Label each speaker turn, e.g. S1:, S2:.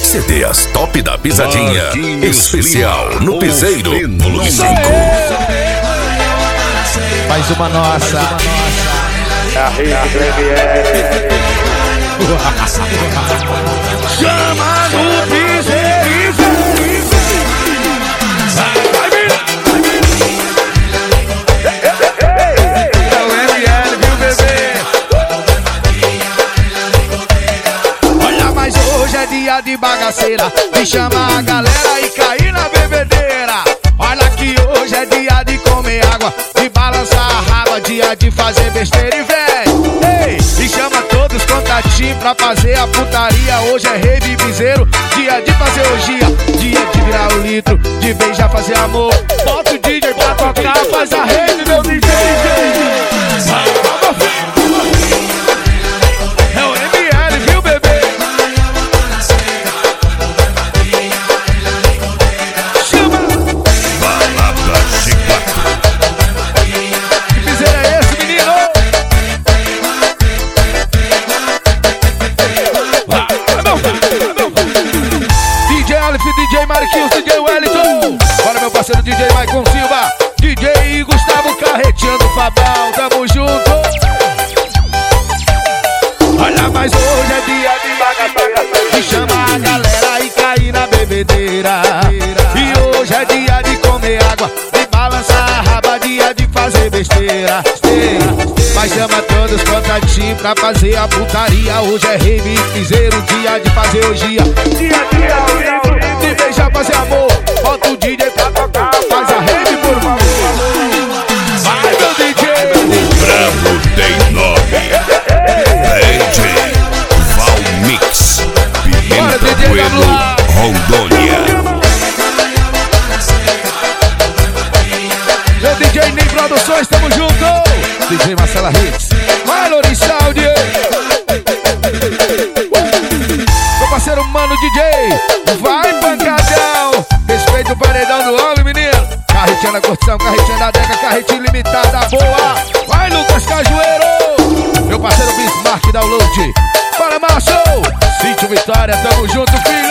S1: CDs Top da Pisadinha.
S2: Marquinhos
S1: Especial
S2: Lima,
S1: no Piseiro, volume 5.
S3: Mais uma nossa.
S4: Chama no piseiro. Vai virar. É o ML, viu, bebê? Olha, mas hoje é dia de bagaceira. Me chama a galera e cair na bebedeira. Olha que hoje é dia de comer água, de balançar a raba, dia de fazer besteira e vem. Ei, e chama todos os contatinhos pra fazer a putaria. Hoje é rave e piseiro, dia de fazer orgia, dia de virar o litro, de beijar, fazer amor. Bota o DJ pra tocar, faz a rave, meu DJ. É o ML, viu, bebê? Chama!
S2: Balada G4.
S4: Que piseiro é esse, menino? DJ Aleph, DJ Marquinhos, DJ Wellington. Bora, meu parceiro DJ Maicon Silva, DJ Gustavo Carretinha do Fabal, tamo junto. Olha, mas hoje é dia de bagaceira. Me chama a galera e cair na bebedeira. E hoje é dia de comer água, de balançar a raba, dia de fazer besteira. Mas chama todos os contatinhos pra fazer a putaria. Hoje é rave e piseiro, dia de fazer orgia, dia de beijar, fazer amor. Bota o DJ pra tocar, faz a rave, por favor. Vai, meu DJ.
S2: Bravo tem 9. Rede Valmix.
S4: Bora,
S2: Pimenta
S4: DJ
S2: Bueno,
S4: WA.
S2: Rondônia.
S4: Meu DJ Nem Produções, tamo junto. DJ Marcela Hits. Vai, Louriçaldi. Meu parceiro Mano DJ. Vai, pancadão. Respeita o paredão do homem, menino. Carretinha na curtição, carretinha na deca, carretinha limitada, boa. Vai, Lucas Cajueiro. Meu parceiro Bismarck Download. Bora, macho. Sítio Vitória, tamo junto, filho.